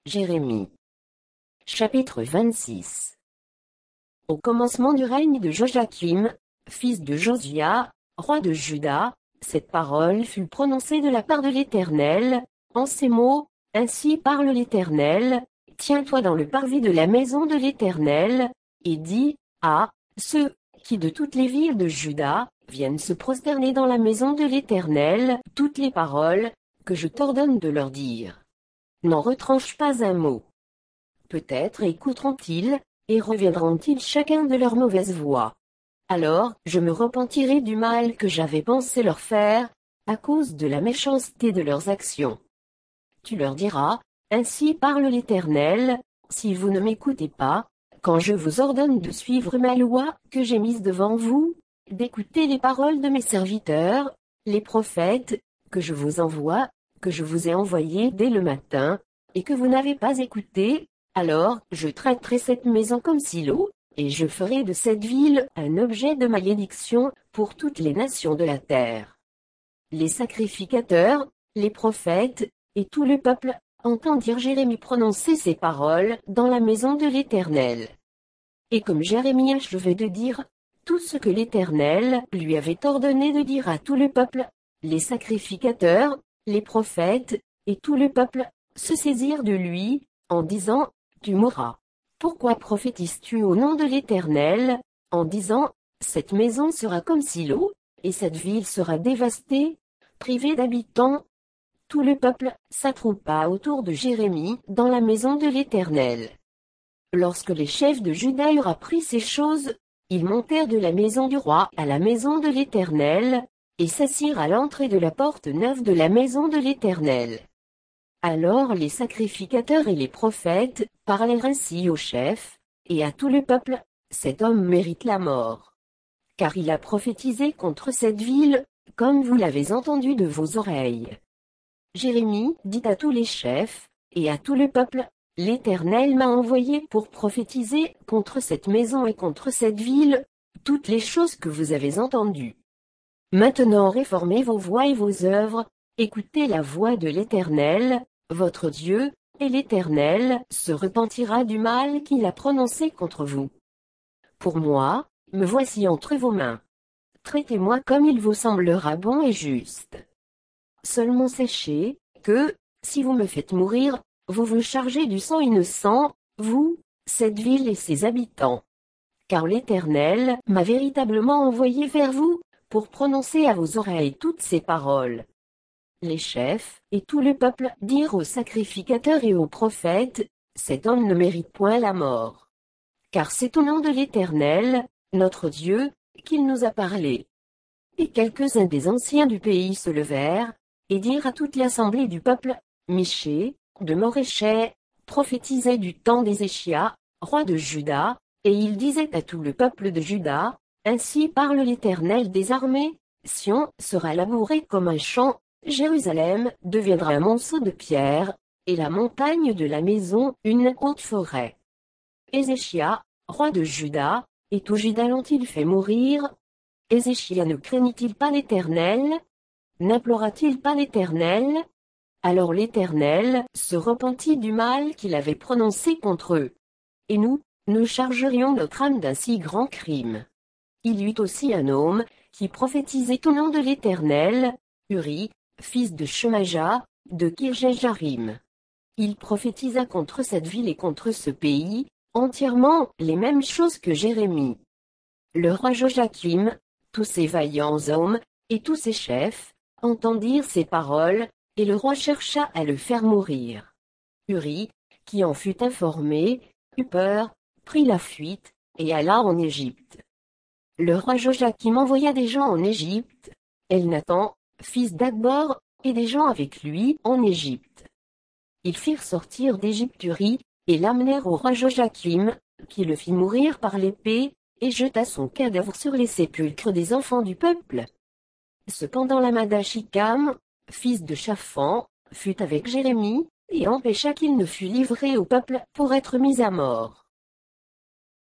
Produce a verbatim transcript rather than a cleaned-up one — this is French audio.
Jérémie. Chapitre vingt-six. Au commencement du règne de Joachim, fils de Josia, roi de Juda, cette parole fut prononcée de la part de l'Éternel, en ces mots, ainsi parle l'Éternel, tiens-toi dans le parvis de la maison de l'Éternel, et dis, à ceux qui de toutes les villes de Juda viennent se prosterner dans la maison de l'Éternel, toutes les paroles que je t'ordonne de leur dire. N'en retranche pas un mot. Peut-être écouteront-ils, et reviendront-ils chacun de leur mauvaise voie. Alors, je me repentirai du mal que j'avais pensé leur faire, à cause de la méchanceté de leurs actions. Tu leur diras, ainsi parle l'Éternel, si vous ne m'écoutez pas, quand je vous ordonne de suivre ma loi que j'ai mise devant vous, d'écouter les paroles de mes serviteurs, les prophètes, que je vous envoie, que je vous ai envoyés dès le matin, et que vous n'avez pas écouté, alors je traiterai cette maison comme Silo, et je ferai de cette ville un objet de malédiction pour toutes les nations de la terre. Les sacrificateurs, les prophètes, et tout le peuple, entendirent Jérémie prononcer ces paroles dans la maison de l'Éternel. Et comme Jérémie achevait de dire tout ce que l'Éternel lui avait ordonné de dire à tout le peuple, les sacrificateurs, les prophètes, et tout le peuple, se saisirent de lui, en disant, tu mourras. Pourquoi prophétises-tu au nom de l'Éternel, en disant, cette maison sera comme Silo, et cette ville sera dévastée, privée d'habitants? Tout le peuple s'attroupa autour de Jérémie dans la maison de l'Éternel. Lorsque les chefs de Juda eurent appris ces choses, ils montèrent de la maison du roi à la maison de l'Éternel, et s'assirent à l'entrée de la porte neuve de la maison de l'Éternel. Alors les sacrificateurs et les prophètes parlèrent ainsi aux chefs, et à tout le peuple, cet homme mérite la mort. Car il a prophétisé contre cette ville, comme vous l'avez entendu de vos oreilles. Jérémie dit à tous les chefs, et à tout le peuple, l'Éternel m'a envoyé pour prophétiser contre cette maison et contre cette ville, toutes les choses que vous avez entendues. Maintenant réformez vos voies et vos œuvres, écoutez la voix de l'Éternel, votre Dieu, et l'Éternel se repentira du mal qu'il a prononcé contre vous. Pour moi, me voici entre vos mains. Traitez-moi comme il vous semblera bon et juste. Seulement sachez que, si vous me faites mourir, vous vous chargez du sang innocent, vous, cette ville et ses habitants. Car l'Éternel m'a véritablement envoyé vers vous, pour prononcer à vos oreilles toutes ces paroles. Les chefs, et tout le peuple, dirent aux sacrificateurs et aux prophètes, cet homme ne mérite point la mort. Car c'est au nom de l'Éternel, notre Dieu, qu'il nous a parlé. Et quelques-uns des anciens du pays se levèrent, et dirent à toute l'assemblée du peuple, Michée, de Moréchais, prophétisait du temps d'Ézéchia, roi de Juda, et il disait à tout le peuple de Juda, ainsi parle l'Éternel des armées, Sion sera labouré comme un champ, Jérusalem deviendra un monceau de pierre, et la montagne de la maison une haute forêt. Ézéchia, roi de Juda, et tout Juda l'ont-ils fait mourir? Ézéchia ne craignit-il pas l'Éternel? N'implora-t-il pas l'Éternel? Alors l'Éternel se repentit du mal qu'il avait prononcé contre eux. Et nous, nous chargerions notre âme d'un si grand crime. Il y eut aussi un homme, qui prophétisait au nom de l'Éternel, Uri, fils de Shemaja, de Kirjajarim. Il prophétisa contre cette ville et contre ce pays, entièrement les mêmes choses que Jérémie. Le roi Joachim, tous ses vaillants hommes, et tous ses chefs, entendirent ces paroles, et le roi chercha à le faire mourir. Uri, qui en fut informé, eut peur, prit la fuite, et alla en Égypte. Le roi Joachim envoya des gens en Égypte, Elnathan, fils d'Akbor, et des gens avec lui en Égypte. Ils firent sortir d'Égypte Uri, et l'amenèrent au roi Joachim, qui le fit mourir par l'épée, et jeta son cadavre sur les sépulcres des enfants du peuple. Cependant l'Amad Achikam, fils de Shaphan, fut avec Jérémie, et empêcha qu'il ne fût livré au peuple pour être mis à mort.